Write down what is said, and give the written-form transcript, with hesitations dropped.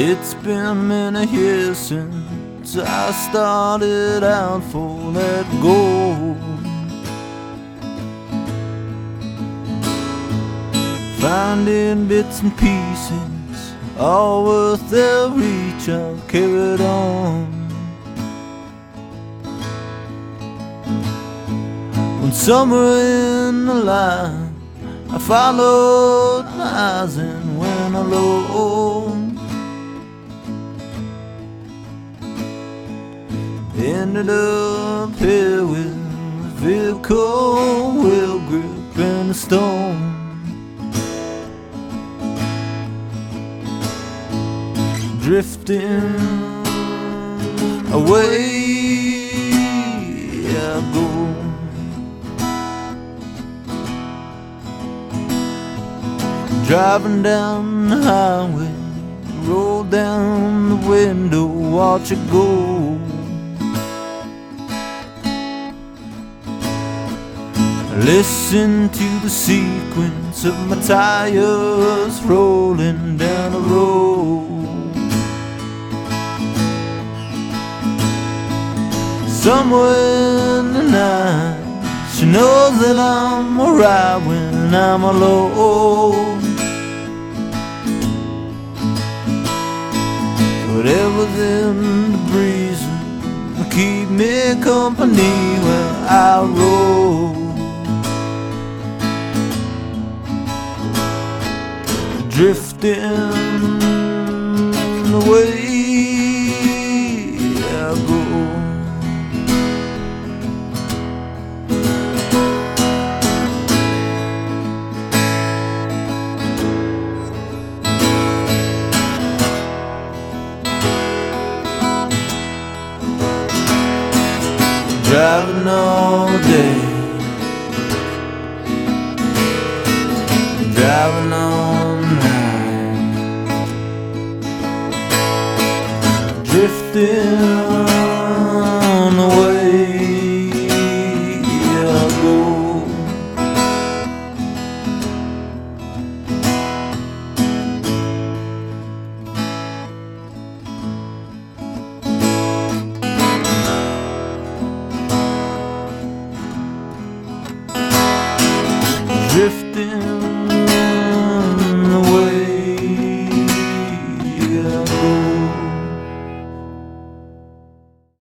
It's been many years since I started out for that goal. Finding bits and pieces, all worth their reach, I've carried on. When somewhere in the line I followed my eyes and went alone. Ended up here with a vehicle wheel grip and a stone. Drifting away I go. Driving down the highway, roll down the window, watch it go. Listen to the sequence of my tires rolling down the road. Somewhere in the night, she knows that I'm alright when I'm alone. Whatever's in the breeze will keep me company where I roll. Drifting away I go. Driving all day, driving all night, drifting